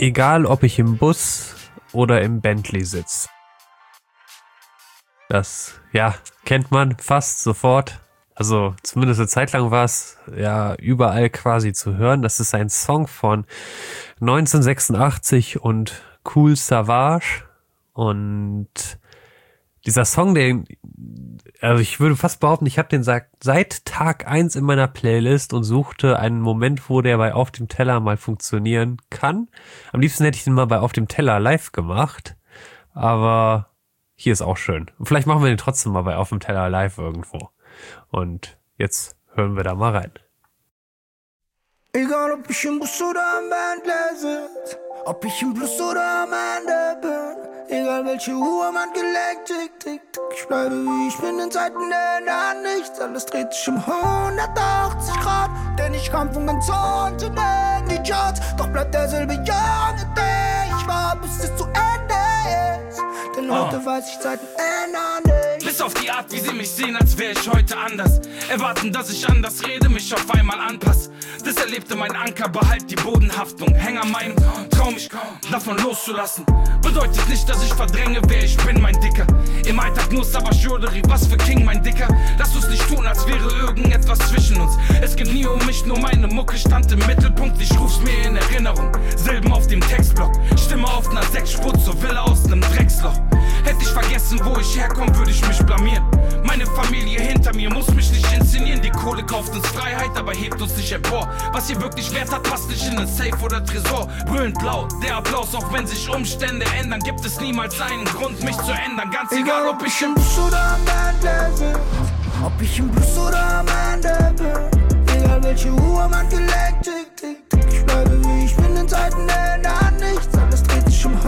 Egal, ob ich im Bus oder im Bentley sitze. Das, ja, kennt man fast sofort. Also zumindest eine Zeit lang war es ja überall quasi zu hören. Das ist ein Song von 1986 und Kool Savas. Und dieser Song, also ich würde fast behaupten, ich habe den seit Tag 1 in meiner Playlist und suchte einen Moment, wo der bei Auf dem Teller mal funktionieren kann. Am liebsten hätte ich den mal bei Auf dem Teller live gemacht, aber hier ist auch schön. Und vielleicht machen wir den trotzdem mal bei Auf dem Teller live irgendwo. Und jetzt hören wir da mal rein. Egal ob ich im Bus oder am Bentley sitz, ob ich im Plus oder am Ende bin, egal welche Uhr man gelegt, tick, tick, tick, ich bleibe wie ich bin, in Zeiten ändern nichts, alles dreht sich um 180 Grad, denn ich kam von ganz unten in die Charts, doch bleibt derselbe Junge, der ich war, bis es zu Ende ist, denn heute weiß ich, Zeiten ändern nichts. Bis auf die Art, wie sie mich sehen, als wäre ich heute anders. Erwarten, dass ich anders rede, mich auf einmal anpasse. Das erlebte mein Anker, behalt die Bodenhaftung. Häng an meinem trau mich davon loszulassen. Bedeutet nicht, dass ich verdränge, wer ich bin, mein Dicker. Im Alltag nur Savas Jewelry, was für King, mein Dicker. Lass uns nicht tun, als wäre irgendetwas zwischen uns. Es geht nie um mich, nur meine Mucke stand im Mittelpunkt. Ich ruf's mir in Erinnerung, Silben auf dem Textblock. Stimme auf einer Sechsspur zur Villa aus nem Drecksloch. Hätte ich vergessen, wo ich herkomme, würde ich mich blamieren. Meine Familie hinter mir muss mich nicht inszenieren. Die Kohle kauft uns Freiheit, aber hebt uns nicht empor. Was hier wirklich Wert hat, passt nicht in ein Safe oder Tresor. Brüllend blau, der Applaus, auch wenn sich Umstände ändern, gibt es niemals einen Grund, mich zu ändern. Ganz egal, ob ich im Bus oder am Bentley bin, ob ich im Plus oder am Ende bin, egal welche Uhr man gelegt, tick, tick, tick, ich bleibe wie ich bin, in Zeiten ändern nichts, alles dreht sich um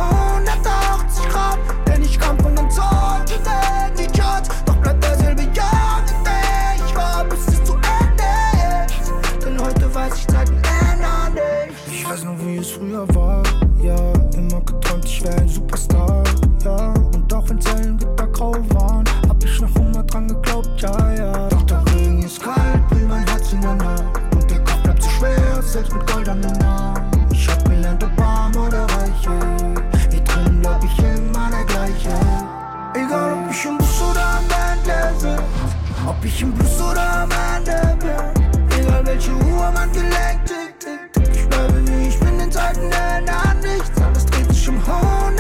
180 Grad, denn ich kam von ganz unten in die Charts, doch bleibt derselbe Junge, der ich war, bis es zu Ende ist, denn heute weiß ich, Zeiten ändern nichts. Ich weiß noch, wie es früher war, ja, immer geträumt, ich wäre ein Superstar, ja, und auch wenn Zellengitter grau waren, hab ich noch immer dran geglaubt, ja, ja. Doch der Regen ist kalt, wie mein Herz in der Nacht, und der Kopf bleibt zu schwer, selbst mit Gold an den Namen. Ich hab gelernt, ob arm oder reich, hier drin glaub ich immer der gleiche. Egal ob ich im Bus oder am Bentley sitz, ob ich im Plus oder am Ende bin, egal welche Uhr man gelegt, tick, tick, tick, ich bleibe wie ich bin, in Zeiten ändern nichts, alles dreht sich um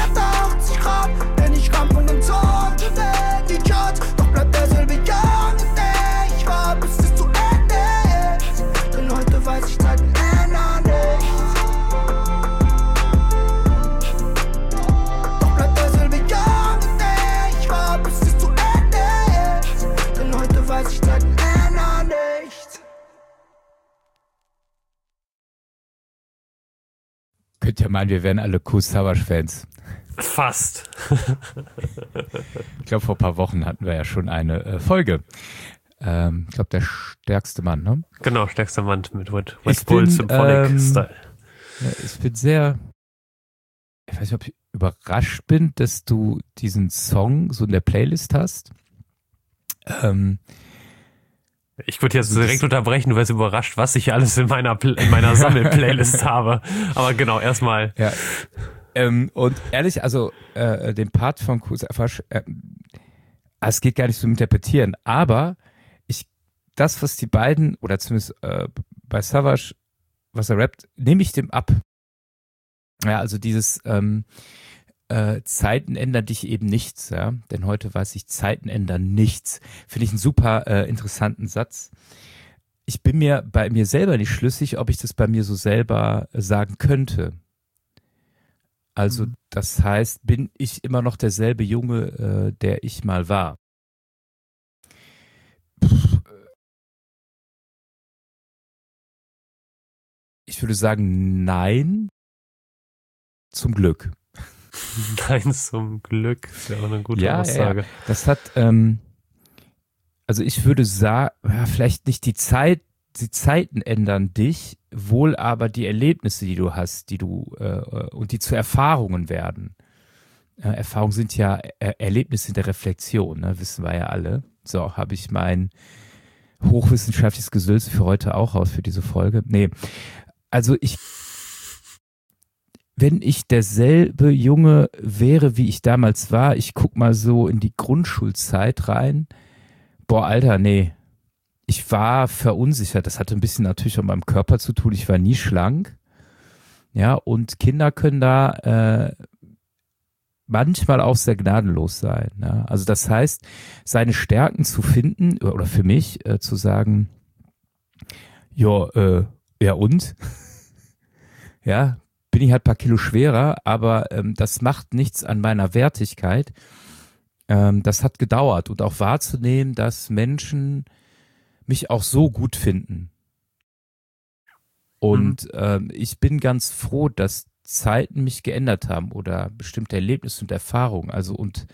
180 Grad, denn ich kam von ganz unten in die Charts, doch bleibt derselbe Junge, der ich war, bis es zu Ende ist, denn heute weiß ich, Zeiten ändern nichts. Doch bleibt derselbe Junge, der ich war, bis es zu Ende ist, denn heute weiß ich, Zeiten ändern nichts. Könnt ihr meinen, wir wären alle Kool Savas-Fans. Fast. Ich glaube, vor ein paar Wochen hatten wir ja schon eine Folge. Ich glaube, der stärkste Mann, ne? Genau, stärkster Mann mit West Bull Symphonic Style. Ja, ich bin sehr, ich weiß nicht, ob ich überrascht bin, dass du diesen Song so in der Playlist hast. Ich würde jetzt direkt unterbrechen, du wärst überrascht, was ich alles in meiner Sammel-Playlist habe. Aber genau, erstmal. Ja. Und ehrlich, also den Part von Kool Savas, es geht gar nicht so zu interpretieren, aber das, was die beiden, oder zumindest bei Savas, was er rappt, nehme ich dem ab. Ja, also dieses Zeiten ändern dich eben nichts, ja, denn heute weiß ich, Zeiten ändern nichts. Finde ich einen super interessanten Satz. Ich bin mir bei mir selber nicht schlüssig, ob ich das bei mir so selber sagen könnte. Also das heißt, bin ich immer noch derselbe Junge, der ich mal war? Ich würde sagen, nein, zum Glück. Nein, zum Glück. Das ist ja auch eine gute Aussage. Ja. Das hat, also ich würde sagen, vielleicht nicht die Zeiten ändern dich, wohl aber die Erlebnisse, die du hast, und die zu Erfahrungen werden. Erfahrungen sind ja Erlebnisse in der Reflexion, ne? Wissen wir ja alle. So, habe ich mein hochwissenschaftliches Gesülze für heute auch raus, für diese Folge. Nee, also wenn ich derselbe Junge wäre, wie ich damals war, ich guck mal so in die Grundschulzeit rein, boah, Alter, nee. Ich war verunsichert. Das hatte ein bisschen natürlich auch mit meinem Körper zu tun. Ich war nie schlank. Ja, und Kinder können da manchmal auch sehr gnadenlos sein. Ja? Also das heißt, seine Stärken zu finden oder für mich zu sagen, ja, ja und? Ja, bin ich halt ein paar Kilo schwerer, aber das macht nichts an meiner Wertigkeit. Das hat gedauert und auch wahrzunehmen, dass Menschen mich auch so gut finden. Und ich bin ganz froh, dass Zeiten mich geändert haben oder bestimmte Erlebnisse und Erfahrungen. Also und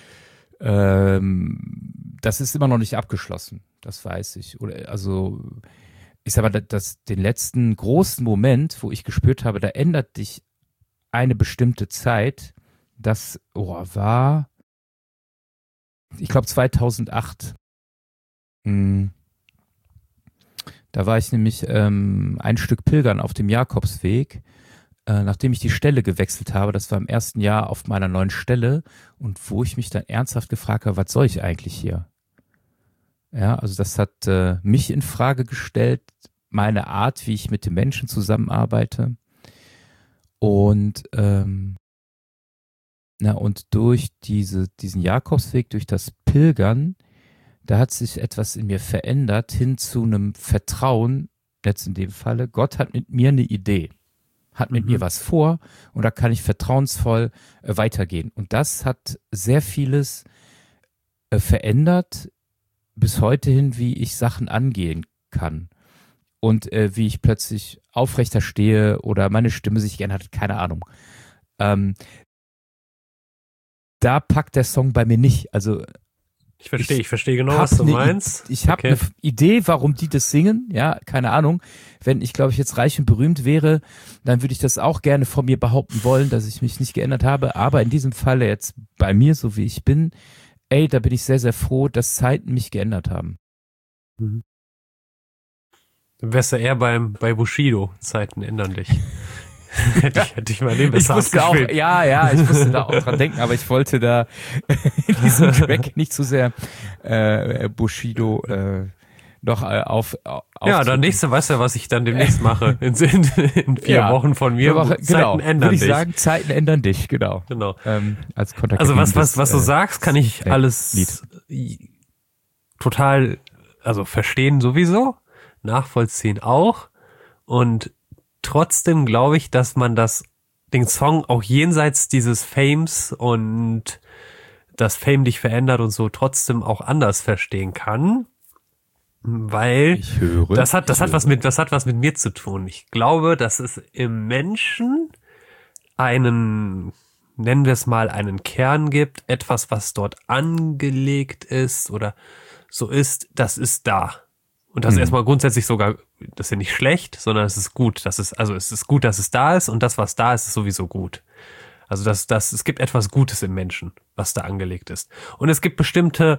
das ist immer noch nicht abgeschlossen, das weiß ich. Oder also ich sag mal, den letzten großen Moment, wo ich gespürt habe, da ändert dich eine bestimmte Zeit, das war, ich glaube 2008. Da war ich nämlich ein Stück pilgern auf dem Jakobsweg, nachdem ich die Stelle gewechselt habe. Das war im ersten Jahr auf meiner neuen Stelle und wo ich mich dann ernsthaft gefragt habe, was soll ich eigentlich hier? Ja, also das hat mich in Frage gestellt, meine Art, wie ich mit den Menschen zusammenarbeite. Und und durch diesen Jakobsweg, durch das Pilgern, da hat sich etwas in mir verändert hin zu einem Vertrauen, jetzt in dem Falle, Gott hat mit mir eine Idee, hat mit mir was vor und da kann ich vertrauensvoll weitergehen. Und das hat sehr vieles verändert, bis heute hin, wie ich Sachen angehen kann. Und wie ich plötzlich aufrechter stehe oder meine Stimme sich geändert hat, keine Ahnung. Da packt der Song bei mir nicht. Also ich verstehe genau, was du meinst. Ich habe eine Idee, warum die das singen, ja, keine Ahnung. Wenn ich, glaube ich, jetzt reich und berühmt wäre, dann würde ich das auch gerne von mir behaupten wollen, dass ich mich nicht geändert habe. Aber in diesem Falle jetzt bei mir, so wie ich bin, da bin ich sehr, sehr froh, dass Zeiten mich geändert haben. Mhm. Dann wärst du eher bei Bushido, Zeiten ändern dich. hätte ich mal den besser abgespielt. Ich musste da auch dran denken, aber ich wollte da in diesem Track nicht zu sehr Bushido noch auf ja, dann nächste, weißt du, was ich dann demnächst mache? In 4 Wochen von mir. Zeiten ändern dich. Würde ich sagen, Zeiten ändern dich, genau. Als also was du sagst, kann ich alles total, also verstehen sowieso, nachvollziehen auch. Und trotzdem glaube ich, dass man den Song auch jenseits dieses Fames und das Fame dich verändert und so trotzdem auch anders verstehen kann. Weil das hat was mit mir zu tun. Ich glaube, dass es im Menschen nennen wir es mal, einen Kern gibt, etwas, was dort angelegt ist oder so ist, das ist da. Und das ist erstmal grundsätzlich sogar, das ist ja nicht schlecht, sondern es ist gut. Es ist gut, dass es da ist und das, was da ist, ist sowieso gut. Also es gibt etwas Gutes im Menschen, was da angelegt ist. Und es gibt bestimmte,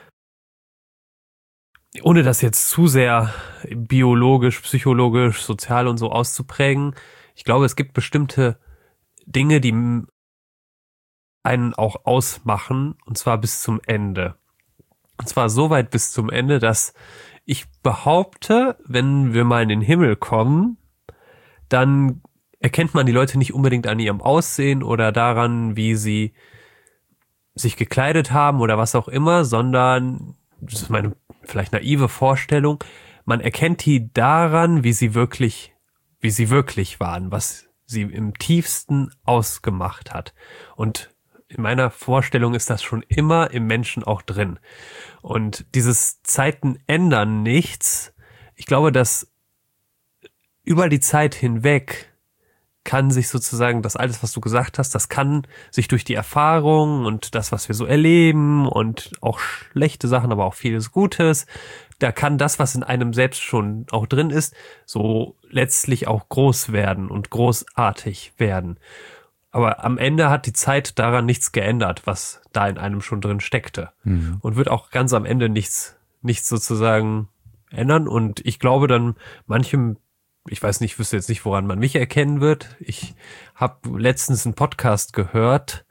ohne das jetzt zu sehr biologisch, psychologisch, sozial und so auszuprägen, ich glaube, es gibt bestimmte Dinge, die einen auch ausmachen, und zwar bis zum Ende. Und zwar so weit bis zum Ende, dass ich behaupte, wenn wir mal in den Himmel kommen, dann erkennt man die Leute nicht unbedingt an ihrem Aussehen oder daran, wie sie sich gekleidet haben oder was auch immer, sondern, das ist meine vielleicht naive Vorstellung, man erkennt die daran, wie sie wirklich waren, was sie im tiefsten ausgemacht hat. Und in meiner Vorstellung ist das schon immer im Menschen auch drin. Und dieses Zeiten ändern nichts. Ich glaube, dass über die Zeit hinweg kann sich sozusagen das alles, was du gesagt hast, das kann sich durch die Erfahrung und das, was wir so erleben und auch schlechte Sachen, aber auch vieles Gutes, da kann das, was in einem selbst schon auch drin ist, so letztlich auch groß werden und großartig werden. Aber am Ende hat die Zeit daran nichts geändert, was da in einem schon drin steckte. Mhm. Und wird auch ganz am Ende nichts sozusagen ändern. Und ich glaube dann, manchem ich weiß nicht, ich wüsste jetzt nicht, woran man mich erkennen wird. Ich habe letztens einen Podcast gehört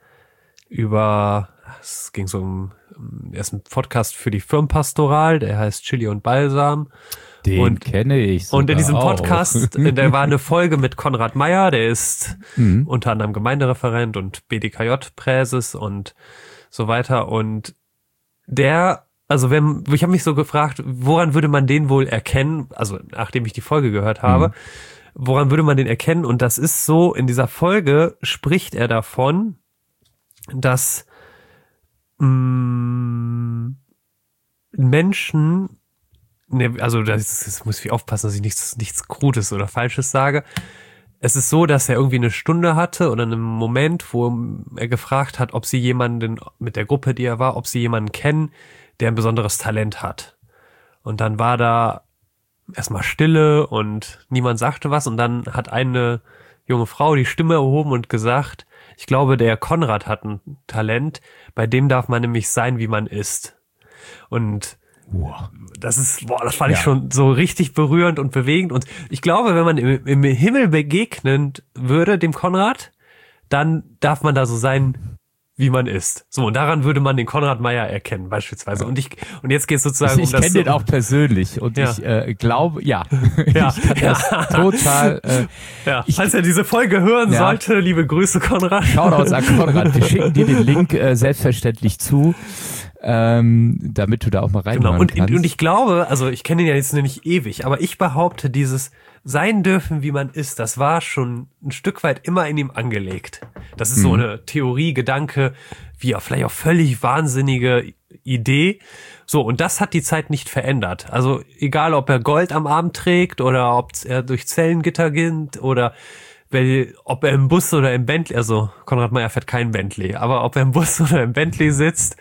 es ging so er ist ein Podcast für die Firmenpastoral, der heißt Chili und Balsam. Den kenne ich sogar. Und in diesem auch. Podcast, da war eine Folge mit Konrad Meyer, der ist unter anderem Gemeindereferent und BDKJ-Präses und so weiter. Und ich habe mich so gefragt, woran würde man den wohl erkennen, also nachdem ich die Folge gehört habe, woran würde man den erkennen? Und das ist so, in dieser Folge spricht er davon, dass Menschen, also das muss ich aufpassen, dass ich nichts Krudes oder Falsches sage. Es ist so, dass er irgendwie eine Stunde hatte oder einen Moment, wo er gefragt hat, ob sie jemanden mit der Gruppe, die er war, ob sie jemanden kennen, der ein besonderes Talent hat. Und dann war da erstmal Stille und niemand sagte was und dann hat eine junge Frau die Stimme erhoben und gesagt, ich glaube, der Konrad hat ein Talent, bei dem darf man nämlich sein, wie man ist. Und das fand ich schon so richtig berührend und bewegend. Und ich glaube, wenn man im Himmel begegnen würde, dem Konrad, dann darf man da so sein, wie man ist. So, und daran würde man den Konrad Meyer erkennen, beispielsweise. Und jetzt geht es sozusagen ich kenne den auch persönlich und ich glaube, ich kann das total. Falls er diese Folge hören sollte, liebe Grüße, Konrad. Shoutouts an Konrad. Wir schicken dir den Link selbstverständlich zu, damit du da auch mal reinhören kannst. Und ich glaube, also ich kenne ihn ja jetzt nicht ewig, aber ich behaupte, dieses sein dürfen, wie man ist, das war schon ein Stück weit immer in ihm angelegt. Das ist so eine Theorie, Gedanke, wie auch vielleicht auch völlig wahnsinnige Idee. So, und das hat die Zeit nicht verändert. Also egal, ob er Gold am Arm trägt oder ob er durch Zellengitter geht oder ob er im Bus oder im Bentley, also Konrad Meyer fährt kein Bentley, aber ob er im Bus oder im Bentley sitzt,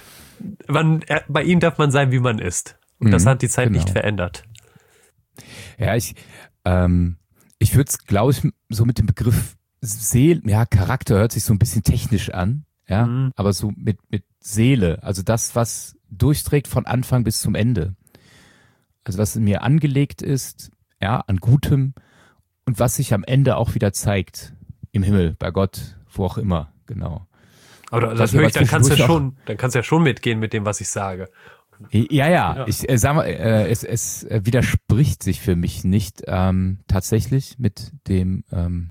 bei ihm darf man sein, wie man ist. Und das hat die Zeit nicht verändert. Ja, ich würde es, glaube ich, so mit dem Begriff Charakter hört sich so ein bisschen technisch an, aber so mit Seele, also das, was durchträgt von Anfang bis zum Ende. Also was in mir angelegt ist, an Gutem und was sich am Ende auch wieder zeigt. Im Himmel, bei Gott, wo auch immer, genau. Aber das höre ich, dann kannst du ja schon mitgehen mit dem, was ich sage. Ja. Ich sag mal, es widerspricht sich für mich nicht tatsächlich mit dem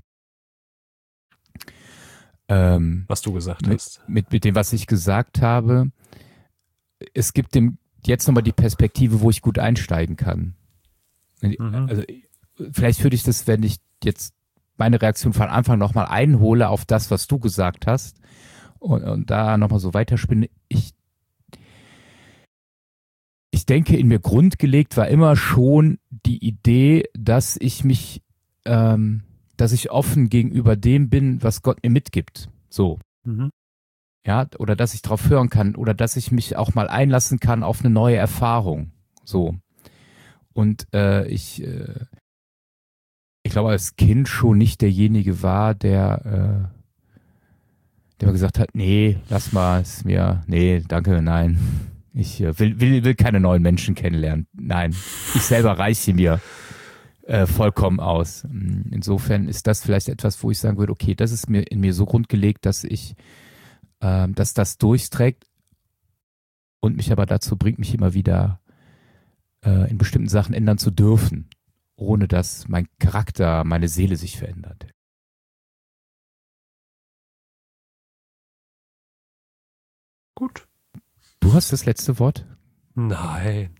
was du gesagt hast. Mit dem, was ich gesagt habe. Es gibt dem jetzt nochmal die Perspektive, wo ich gut einsteigen kann. Also vielleicht würde ich das, wenn ich jetzt meine Reaktion von Anfang nochmal einhole auf das, was du gesagt hast und da nochmal so weiterspinne. Ich denke, in mir grundgelegt war immer schon die Idee, dass ich offen gegenüber dem bin, was Gott mir mitgibt. So. Ja, oder dass ich drauf hören kann oder dass ich mich auch mal einlassen kann auf eine neue Erfahrung. So. Und ich glaube, als Kind schon nicht derjenige war, der mir gesagt hat, nee, lass mal, nee, danke, nein. Ich will keine neuen Menschen kennenlernen. Nein, ich selber reiche mir vollkommen aus. Insofern ist das vielleicht etwas, wo ich sagen würde, okay, das ist in mir so grundgelegt, dass das durchträgt und mich aber dazu bringt, mich immer wieder in bestimmten Sachen ändern zu dürfen, ohne dass mein Charakter, meine Seele sich verändert. Gut. Du hast das letzte Wort? Nein.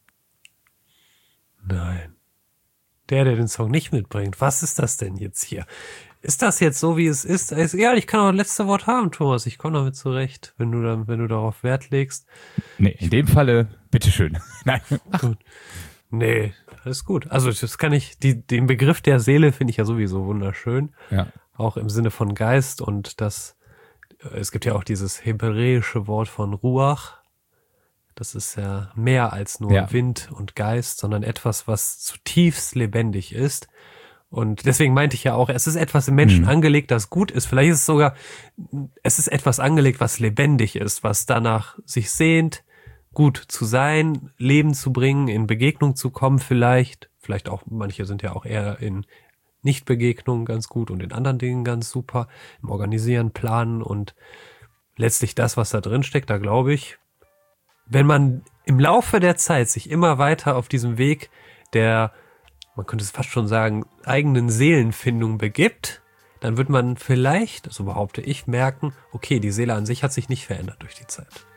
Der den Song nicht mitbringt. Was ist das denn jetzt hier? Ist das jetzt so, wie es ist? Ja, ich kann auch das letzte Wort haben, Thomas. Ich komme damit zurecht, wenn du darauf Wert legst. Nee, in dem Falle, bitteschön. Nein. Gut. Nee, alles gut. Also das kann ich, den Begriff der Seele finde ich ja sowieso wunderschön. Ja. Auch im Sinne von Geist und es gibt ja auch dieses hebräische Wort von Ruach. Das ist ja mehr als nur Wind und Geist, sondern etwas, was zutiefst lebendig ist. Und deswegen meinte ich ja auch, es ist etwas im Menschen angelegt, das gut ist. Vielleicht ist es sogar, es ist etwas angelegt, was lebendig ist, was danach sich sehnt, gut zu sein, Leben zu bringen, in Begegnung zu kommen vielleicht vielleicht auch, manche sind ja auch eher in Nichtbegegnungen ganz gut und in anderen Dingen ganz super, im Organisieren, Planen und letztlich das, was da drin steckt, da glaube ich, wenn man im Laufe der Zeit sich immer weiter auf diesem Weg der, man könnte es fast schon sagen, eigenen Seelenfindung begibt, dann wird man vielleicht, so behaupte ich, merken, okay, die Seele an sich hat sich nicht verändert durch die Zeit.